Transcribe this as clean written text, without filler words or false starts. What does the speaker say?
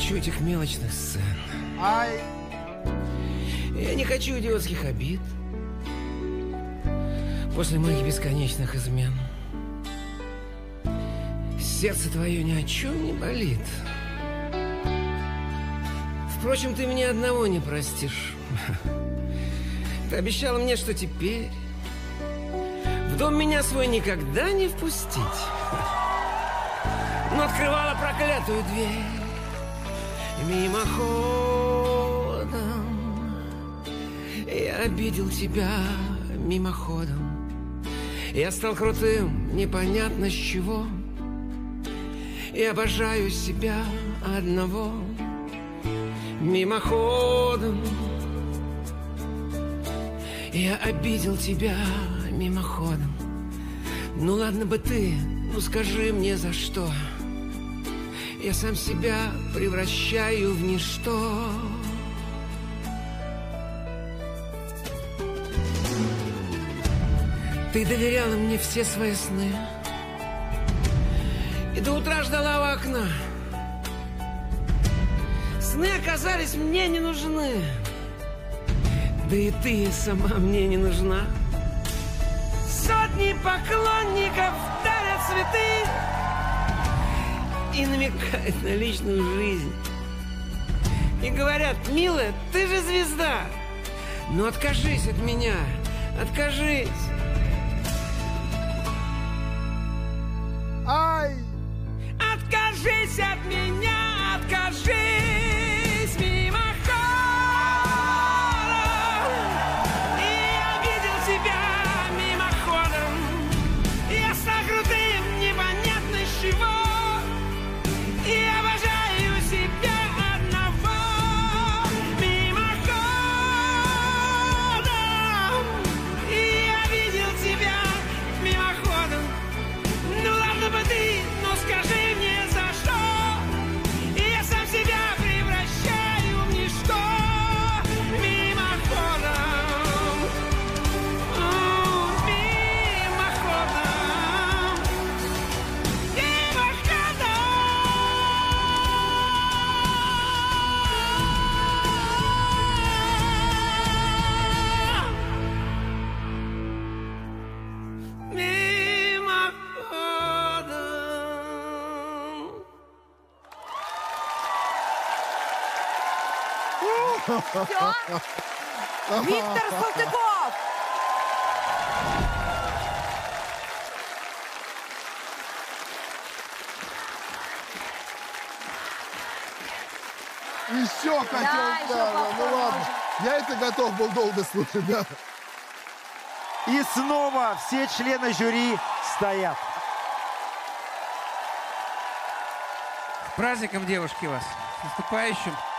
хочу этих мелочных сцен. Ай! Я не хочу идиотских обид после моих бесконечных измен. Сердце твое ни о чем не болит. Впрочем, ты мне одного не простишь. Ты обещала мне, что теперь в дом меня свой никогда не впустить. Но открывала проклятую дверь мимоходом. Я обидел тебя мимоходом. Я стал крутым, непонятно с чего. И обожаю себя одного мимоходом. Я обидел тебя мимоходом. Ну ладно бы ты, ну скажи мне за что. Я сам себя превращаю в ничто. Ты доверяла мне все свои сны и до утра ждала у окна. Сны оказались мне не нужны. Да и ты сама мне не нужна. Сотни поклонников дарят цветы и намекают на личную жизнь. И говорят: милая, ты же звезда. Ну откажись от меня, откажись. Ай! Откажись от меня, откажись мимоходом. И я видел тебя мимоходом. Я стал крутым, непонятно с чего. И обожаю себя одного мимоходом. И я видел тебя мимоходом. Ну ладно бы ты, но скажи мне за что. И я сам себя превращаю в ничто мимоходом. Мимоходом. Мимоходом. Все? Виктор Салтыков! Еще хотел, Да, еще да, ну повтор ладно. можно. Я это готов был долго слушать, да. И снова все члены жюри стоят. С праздником, девушки, вас! С наступающим!